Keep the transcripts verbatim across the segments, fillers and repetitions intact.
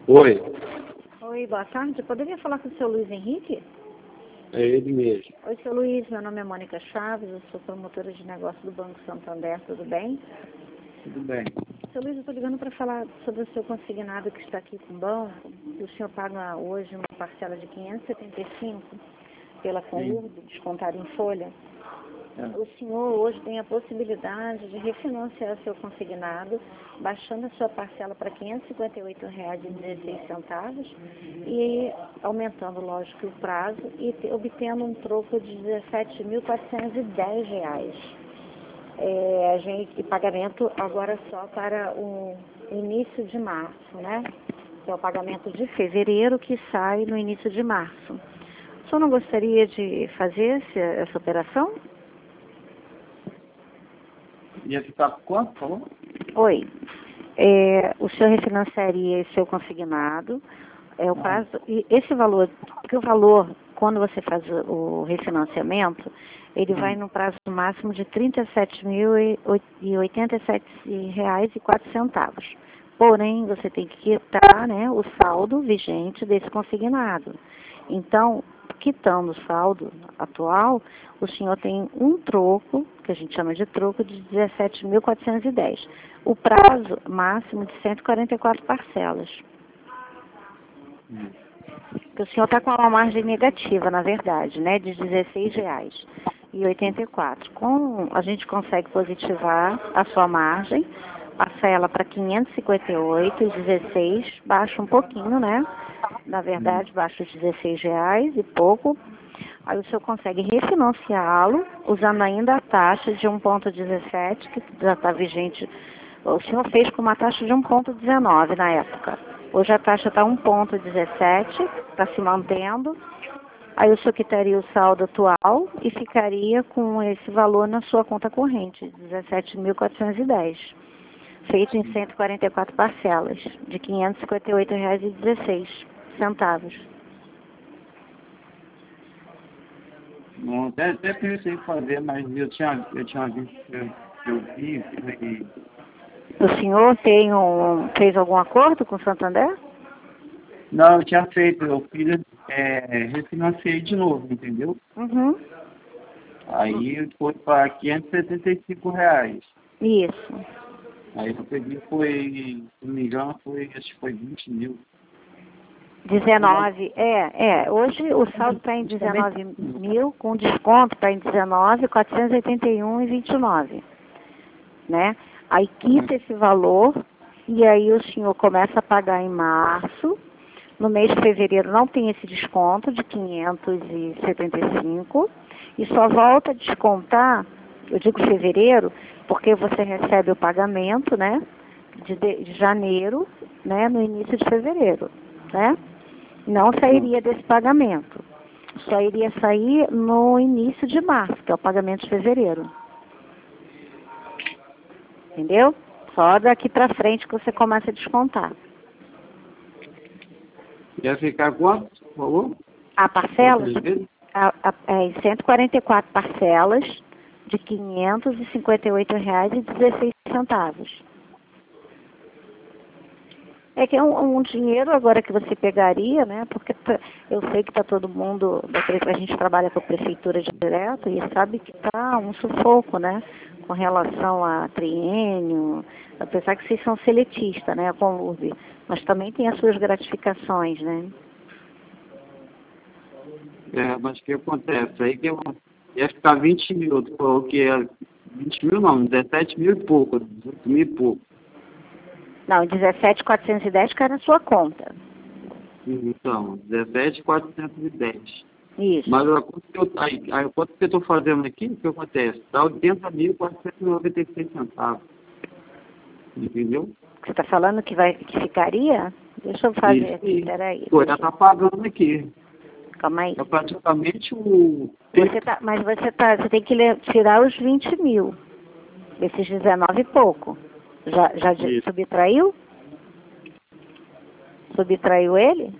Oi, Oi, boa tarde. Eu poderia falar com o seu Luiz Henrique? é ele mesmo. Oi, seu Luiz. Meu nome é Mônica Chaves. Eu sou promotora de negócio do Banco Santander. Tudo bem? Tudo bem. Seu Luiz, eu estou ligando para falar sobre o seu consignado que está aqui com o banco. O senhor paga hoje uma parcela de quinhentos e setenta e cinco pela Conurb, descontado em folha. É. O senhor hoje tem a possibilidade de refinanciar seu consignado, baixando a sua parcela para quinhentos e cinquenta e oito reais e dezesseis centavos e aumentando, lógico, o prazo e te- obtendo um troco de dezessete mil quatrocentos e dez reais. É, a gente, e pagamento agora só para o início de março, né? Que é o pagamento de fevereiro que sai no início de março. O senhor não gostaria de fazer esse, essa operação? Ia ficar por quanto, falou? Oi. É, o senhor refinanciaria esse seu consignado. É o prazo, e esse valor, porque o valor, quando você faz o, o refinanciamento, ele vai no prazo máximo de trinta e sete mil e oitenta e sete reais e quatro centavos. Porém, você tem que quitar, né, o saldo vigente desse consignado. Então, quitando o saldo atual, o senhor tem um troco, que a gente chama de troco, de dezessete mil quatrocentos e dez. O prazo máximo de cento e quarenta e quatro parcelas. Hum. Porque o senhor está com uma margem negativa, na verdade, né, de dezesseis reais e oitenta e quatro. Com, a gente consegue positivar a sua margem, passa ela para quinhentos e cinquenta e oito e dezesseis, baixa um pouquinho, né? Na verdade, baixa os dezesseis reais e pouco. Aí o senhor consegue refinanciá-lo, usando ainda a taxa de um vírgula dezessete, que já está vigente. O senhor fez com uma taxa de um vírgula dezenove na época. Hoje a taxa está um vírgula dezessete, está se mantendo. Aí o senhor quitaria o saldo atual e ficaria com esse valor na sua conta corrente, dezessete mil quatrocentos e dez, feito em cento e quarenta e quatro parcelas, de quinhentos e cinquenta e oito reais e dezesseis centavos. Não, até, até pensei em fazer, mas eu tinha, eu tinha visto que eu, que eu vi e O senhor tem um, fez algum acordo com o Santander? não, eu tinha feito, eu fiz, é, refinanciei de novo, entendeu? Uhum. Aí foi para quinhentos e setenta e cinco reais. Isso. Aí eu peguei, foi, se não me engano, foi, acho que foi vinte mil. dezenove, é, é. Hoje o saldo está em dezenove mil, com desconto está em dezenove, quatrocentos e oitenta e um e vinte e nove, né? Aí quita esse valor e aí o senhor começa a pagar em março. No mês de fevereiro não tem esse desconto de quinhentos e setenta e cinco e só volta a descontar, eu digo fevereiro, porque você recebe o pagamento, né, de, de, de janeiro, né, no início de fevereiro, né? Não sairia desse pagamento. Só iria sair no início de março, que é o pagamento de fevereiro. Entendeu? Só daqui para frente que você começa a descontar. Ia ficar quanto, falou? A parcela, Outras vezes? a, a, é em cento e quarenta e quatro parcelas de quinhentos e cinquenta e oito reais e dezesseis centavos. É que é um, um dinheiro agora que você pegaria, né? Porque tá, eu sei que está todo mundo, a gente trabalha com a prefeitura direto e sabe que está um sufoco, né? Com relação a triênio, apesar que vocês são seletistas, né? A Conurb, mas também tem as suas gratificações, né? É, mas o que acontece? Aí que eu ia ficar vinte mil, tu falou que é vinte mil não, dezessete mil e pouco, dezoito mil e pouco. Não, dezessete mil quatrocentos e dez cai na sua conta. Então, dezessete mil quatrocentos e dez. Isso. Mas a conta que eu, aí, a conta que eu estou fazendo aqui, o que acontece? Dá oitenta mil quatrocentos e noventa e seis centavos. Entendeu? Você está falando que, vai, que ficaria? Deixa eu fazer Isso, aqui, isso. peraí. Pô, já está pagando aqui. Calma aí. É praticamente o... Você tá, mas você, tá, você tem que le- tirar os vinte mil, esses dezenove e pouco. Já, já de- Isso. subtraiu? Subtraiu ele?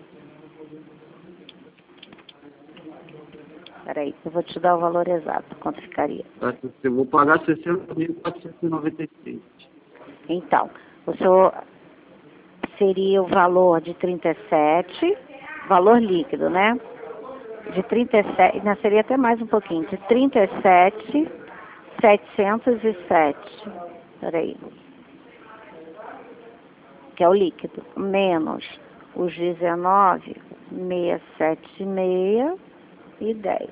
Peraí, eu vou te dar o valor exato, quanto ficaria. Eu vou pagar sessenta mil quatrocentos e noventa e seis. Então, o senhor seria o valor de trinta e sete, valor líquido, né? De trinta e sete, não, seria até mais um pouquinho, de trinta e sete mil setecentos e sete. Peraí. Que é o líquido, menos os dezenove mil seiscentos e setenta e seis e dez.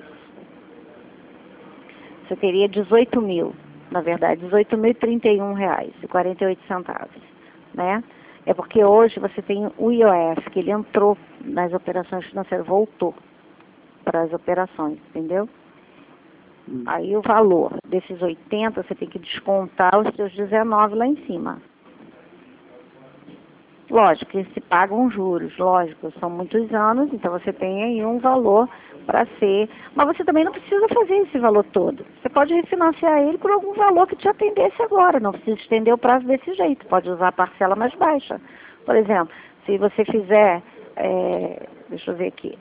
Você teria dezoito mil, na verdade, dezoito mil e trinta e um reais e quarenta e oito centavos, né? É porque hoje você tem o I O F, que ele entrou nas operações financeiras, voltou para as operações, entendeu? Hum. Aí o valor desses oitenta, você tem que descontar os seus dezenove lá em cima. Lógico que se pagam juros, lógico, são muitos anos, então você tem aí um valor para ser... Mas você também não precisa fazer esse valor todo. Você pode refinanciar ele por algum valor que te atendesse agora, não precisa estender o prazo desse jeito, pode usar a parcela mais baixa. Por exemplo, se você fizer... É, deixa eu ver aqui.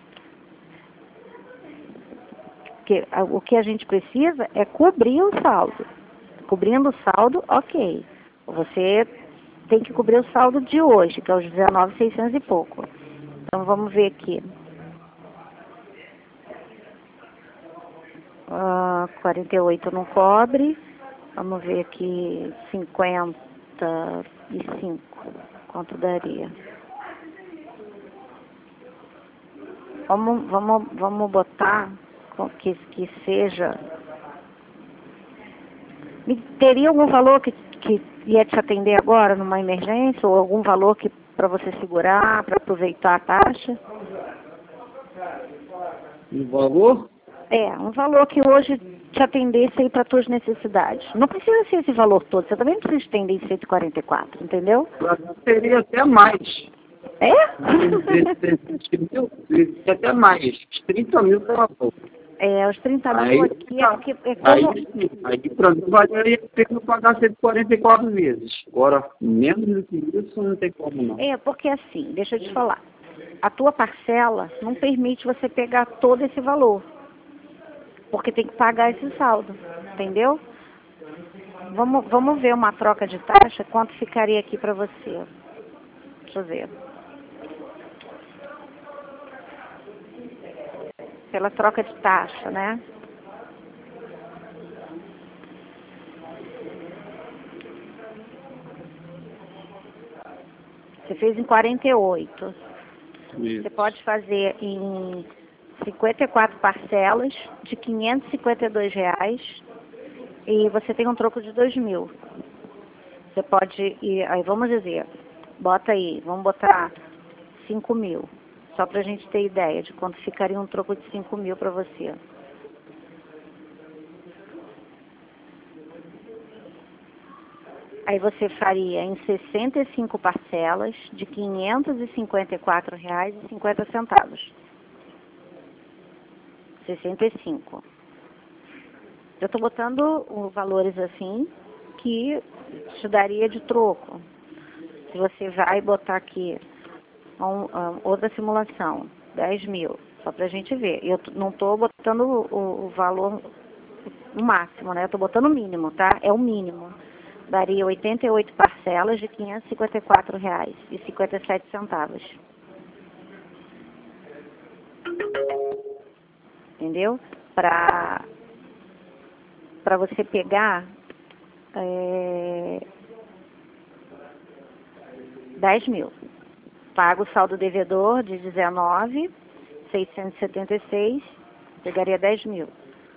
Que, o que a gente precisa é cobrir o saldo. Cobrindo o saldo, ok. Você... tem que cobrir o saldo de hoje, que é os dezenove mil e seiscentos e pouco. Então, vamos ver aqui. Uh, quarenta e oito não cobre. Vamos ver aqui, cinquenta e cinco. Quanto daria? Vamos, vamos, vamos botar que, que seja... Teria algum valor que... que ia te atender agora numa emergência, ou algum valor que para você segurar, para aproveitar a taxa? Um valor? É, um valor que hoje te atendesse aí para as tuas necessidades. Não precisa ser esse valor todo, você também não precisa estender em cento e quarenta e quatro, entendeu? Seria até mais. É? Seria até mais. trinta mil pela pouco. É, os trinta mil aqui é porque... É como... Aí, aí para mim valeria a pena pagar cento e quarenta e quatro vezes. Agora, menos do que isso, não tem como não. É, porque assim, deixa eu te falar. A tua parcela não permite você pegar todo esse valor. Porque tem que pagar esse saldo, entendeu? Vamos, vamos ver uma troca de taxa, quanto ficaria aqui para você. Deixa eu ver. Pela troca de taxa, né? Você fez em quarenta e oito. Isso. Você pode fazer em cinquenta e quatro parcelas de quinhentos e cinquenta e dois reais e você tem um troco de dois mil. Você pode ir, aí vamos dizer, bota aí, vamos botar cinco mil. Só para a gente ter ideia de quanto ficaria um troco de cinco mil para você. Aí você faria em sessenta e cinco parcelas de quinhentos e cinquenta e quatro reais e cinquenta centavos. sessenta e cinco. Eu estou botando valores assim que te daria de troco. Se você vai botar aqui Um, um, outra simulação, dez mil, só para a gente ver. Eu não estou botando o, o valor o máximo, né? Eu estou botando o mínimo, tá? É o mínimo. Daria oitenta e oito parcelas de quinhentos e cinquenta e quatro reais e cinquenta e sete centavos. Entendeu? Para para você pegar é, dez mil. Paga o saldo devedor de dezenove mil seiscentos e setenta e seis, pegaria dez mil.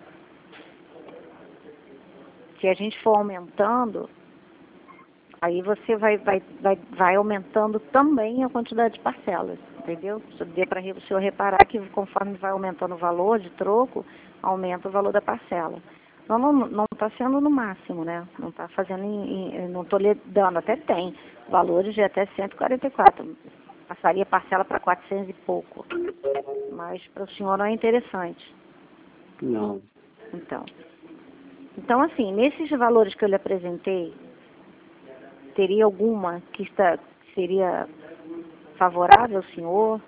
Se a gente for aumentando, aí você vai, vai, vai, vai aumentando também a quantidade de parcelas, entendeu? Dê para o senhor reparar que conforme vai aumentando o valor de troco, aumenta o valor da parcela. Não não não está sendo no máximo, né? Não está fazendo, em, em, não estou lhe dando, até tem valores de até cento e quarenta e quatro. Passaria parcela para quatrocentos e pouco. Mas para o senhor não é interessante. Não. Então, então, assim, nesses valores que eu lhe apresentei, teria alguma que está, seria favorável ao senhor?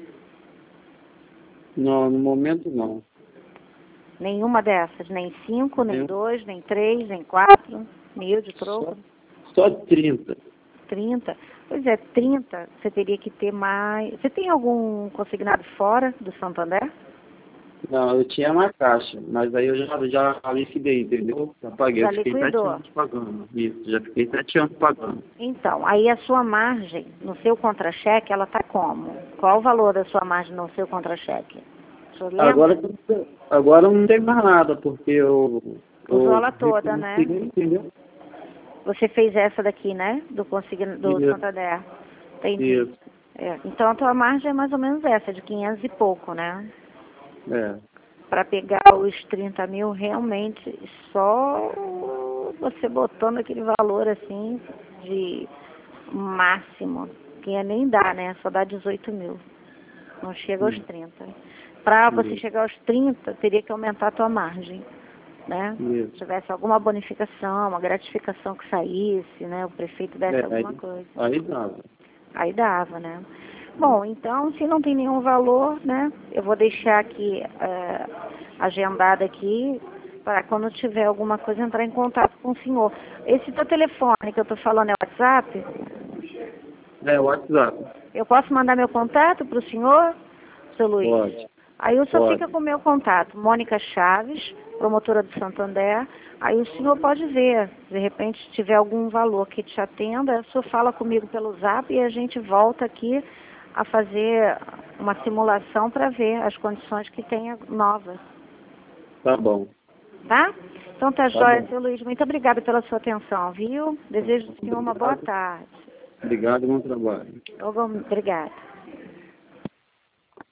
Não, no momento não. Nenhuma dessas? Nem cinco, nem Nenhum. dois, nem três, nem quatro mil de troco? Só, só trinta. trinta. Pois é, trinta, você teria que ter mais... Você tem algum consignado fora do Santander? Não, eu tinha uma caixa, mas aí eu já, já liquidei, entendeu? Já paguei, Já eu fiquei liquidou. sete anos pagando. Isso, já fiquei sete anos pagando. Então, aí a sua margem no seu contra-cheque, ela tá como? Qual o valor da sua margem no seu contra-cheque? O senhor lembra? Agora, agora não tem mais nada, porque eu... Usou eu ela toda, né? Entendeu? Você fez essa daqui, né? Do, consign... do Isso. Santander. Entendi. Isso. É. Então a tua margem é mais ou menos essa, de quinhentos e pouco, né? É. Para pegar os trinta mil, realmente, só você botando aquele valor assim, de máximo, que ia nem dá, né? Só dá dezoito mil. Não chega aos Hum. trinta. Para você Isso. chegar aos trinta, teria que aumentar a tua margem, né? Isso. Se tivesse alguma bonificação, uma gratificação que saísse, né? O prefeito desse É, alguma aí, coisa. aí dava. Aí dava, né? Bom, então, se não tem nenhum valor, né? Eu vou deixar aqui é, agendado aqui para quando tiver alguma coisa entrar em contato com o senhor. Esse teu telefone que eu estou falando é o WhatsApp? É, o WhatsApp. Eu posso mandar meu contato para o senhor, seu Luiz? Pode. Aí o senhor Pode. fica com o meu contato, Mônica Chaves, promotora do Santander. Aí o senhor pode ver, de repente, se tiver algum valor que te atenda, o senhor fala comigo pelo Zap e a gente volta aqui a fazer uma simulação para ver as condições que tenha novas. Tá bom. Tá? Então tá, Tá jóia, bom. seu Luiz. Muito obrigada pela sua atenção, viu? Desejo ao senhor uma boa tarde. Obrigado e bom trabalho. Obrigada.